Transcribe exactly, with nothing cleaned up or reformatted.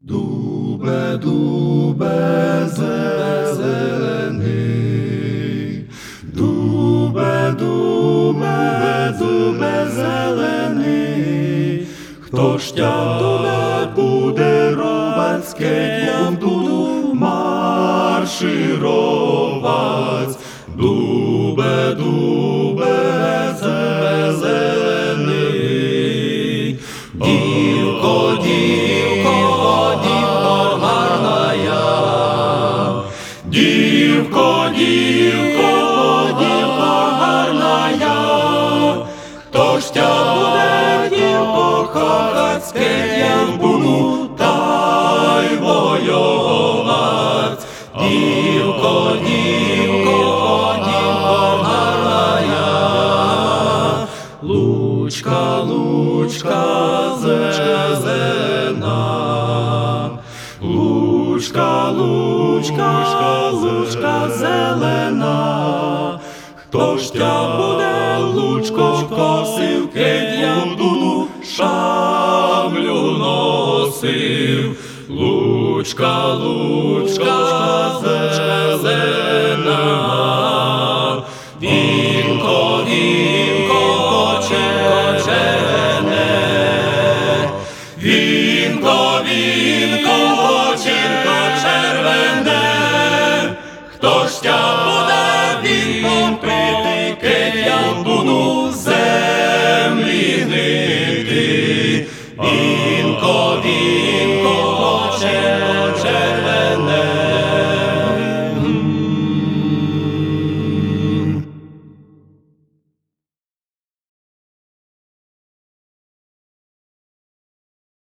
Дубе, дубе зелений, дубе, дубе, дубе зелений, хто ж тя буде рубацьке, я буду маршировать. Дубе, дубе зелений, дівко, дівко, дівко гарная, дівко, дівко, дівко гарная, хто ж тя буде, дівко кохацьке, я буду та й воювать. Дівко, дівко, дівко гарная, лучка, лучка зелена, лучка, лучка, лучка зелена, хто ж тя буде, лучко, косивки, я буду шаблю носив. Лучка, лучка зелена, вінко, вінко червоне, вінко, вінко червоне, хто ж тя буде вінком пити, я буду землі гнити. Вінко, вінко